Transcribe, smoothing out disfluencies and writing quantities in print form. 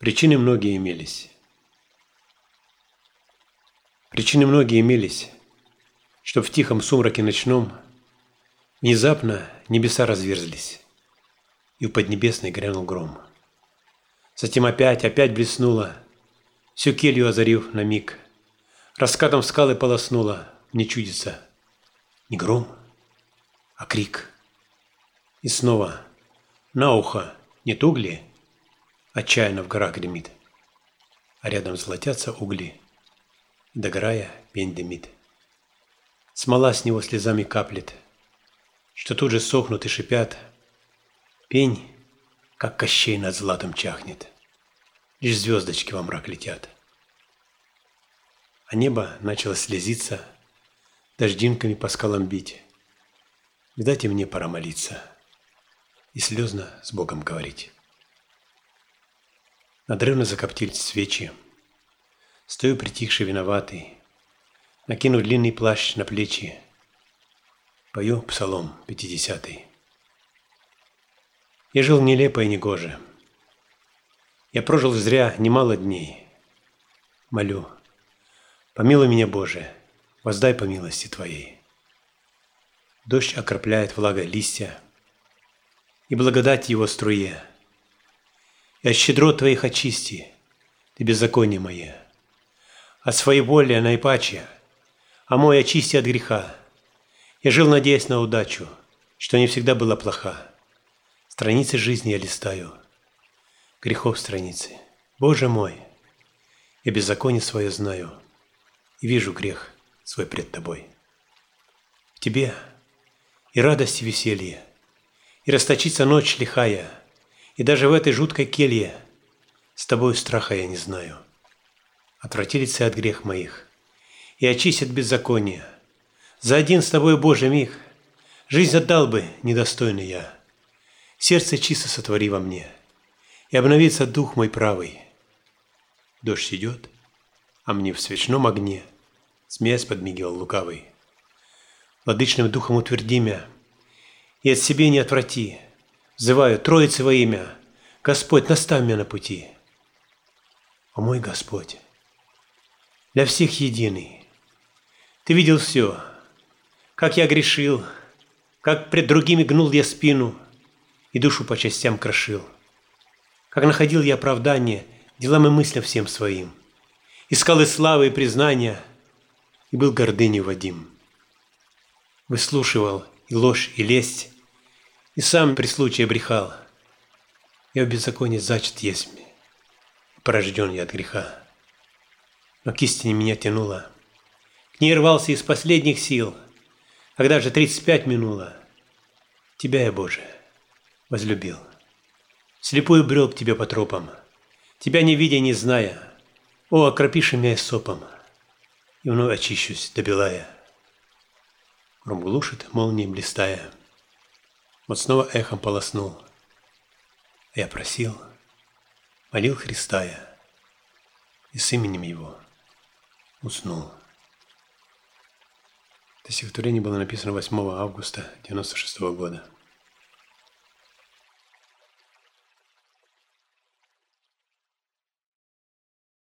Причины многие имелись. Причины многие имелись, чтоб в тихом сумраке ночном внезапно небеса разверзлись, и у поднебесной грянул гром. Затем опять блеснула, всю келью озарив на миг, раскатом скалы полоснула, мне чудится, не гром, а крик. И снова на ухо нет угли, отчаянно в горах гремит, а рядом золотятся угли, и догорая пень дымит. Смола с него слезами каплет, что тут же сохнут и шипят. Пень, как Кощей над златом чахнет, лишь звездочки во мрак летят. А небо начало слезиться, дождинками по скалам бить. Видать, и мне пора молиться и слезно с Богом говорить. Надрывно закоптились свечи. Стою притихший виноватый, накинув длинный плащ на плечи. Пою псалом 50-й. Я жил нелепо и негоже. Я прожил зря немало дней. Молю, помилуй меня, Боже, воздай по милости Твоей. Дождь окропляет влагой листья, и благодать его струе. И от щедрот Твоих очисти Ты беззаконие мое. От своеволия наипаче, а мой очисти от греха. Я жил, надеясь на удачу, что не всегда была плоха. Страницы жизни я листаю, грехов страницы. Боже мой, я беззаконие свое знаю и вижу грех свой пред Тобой. В Тебе и радость, и веселье, и расточится ночь лихая, и даже в этой жуткой келье с Тобою страха я не знаю. Отвратились от грех моих и очистят беззаконие. За один с Тобой, Боже, миг жизнь отдал бы недостойный я. Сердце чисто сотвори во мне, и обновится дух мой правый. Дождь идет, а мне в свечном огне смеясь подмигивал лукавый. Владычным духом утверди мя, и от себе не отврати. Взываю Троице во имя, Господь, наставь меня на пути. О мой Господь, для всех единый, Ты видел все, как я грешил, как пред другими гнул я спину и душу по частям крошил, как находил я оправдание делам и мыслям всем своим, искал и славы, и признания, и был гордыней Вадим. Выслушивал и ложь, и лесть, и сам при случае брехал. Я в беззаконии зачат есть мне, и порожден я от греха. Но к истине меня тянуло, к ней рвался из последних сил. Когда же 35 минуло, Тебя я, Боже, возлюбил. Слепую брел к Тебе по тропам, Тебя не видя, не зная. О, окропиши меня сопом, и вновь очищусь добелая. Гром глушит, молнией блистая. Вот снова эхом полоснул. А я просил, молил Христа я, и с именем Его уснул. Это стихотворение было написано 8 августа 1996 года.